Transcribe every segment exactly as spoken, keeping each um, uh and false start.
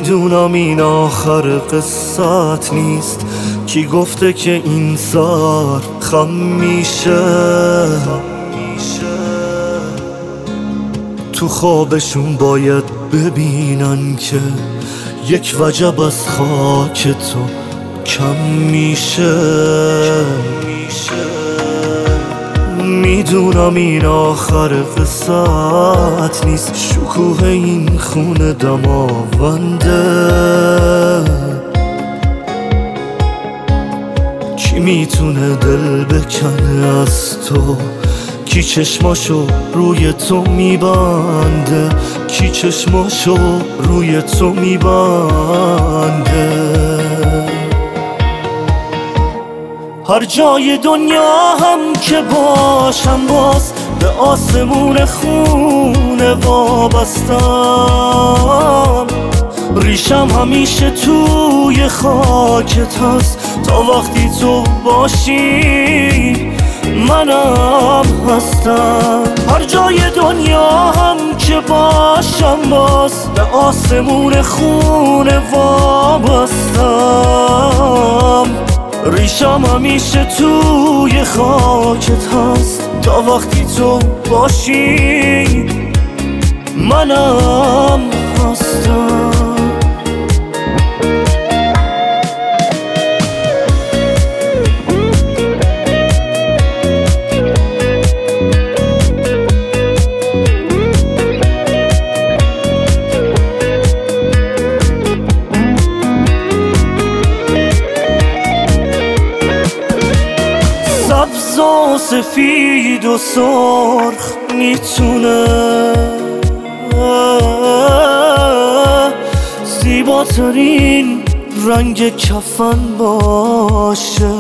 میدونم این آخر قصت نیست، کی گفته که این زار خم میشه. تو خوابشون باید ببینن که یک وجب از خاک تو کم میشه. میدونم این آخر قصت نیست، شکوه این خونه دماونده. کی میتونه دل بکنه از تو، کی چشماشو روی تو میبنده، کی چشماشو روی تو میبنده. هر جای دنیا هم که باشم باز به آسمون خونه وابستم. ریشم همیشه توی خاکت هست، تا وقتی تو باشی منم هستم. هر جای دنیا هم که باشم باز به آسمون خونه وابستم. ریشم همیشه توی خاکت هست، تا وقتی تو باشی منم هستم. سبز و سفید و سرخ میتونه زیباترین رنگ کفن باشه.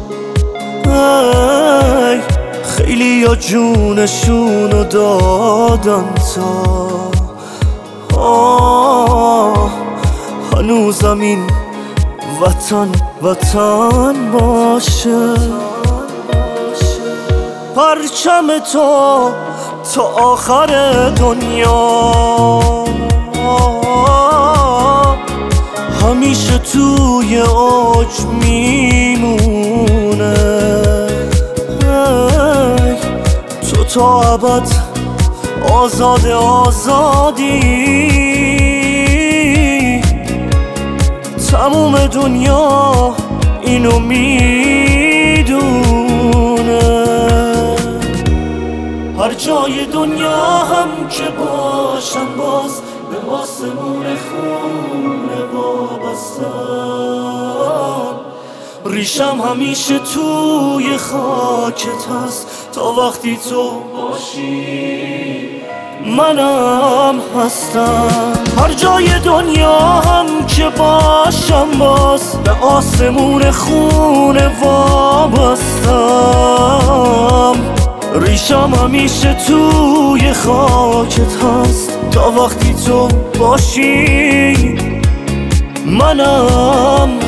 خیلی یا جونشونو دادن تا آه هنوزم این وطن وطن باشه. پرچم تو تا آخر دنیا همیشه توی اوج میمونه. تو تا ابد آزاد آزادی، تموم دنیا اینو میدونه. هر جای دنیا هم که باشم باز به آسمون خونه وابستم. ریشم همیشه توی خاکت هست، تا وقتی تو باشی منم هستم. هر جای دنیا هم که باشم باز به آسمون خونه وابستم. ریشم همیشه توی خاکت هست، تا وقتی تو باشی منم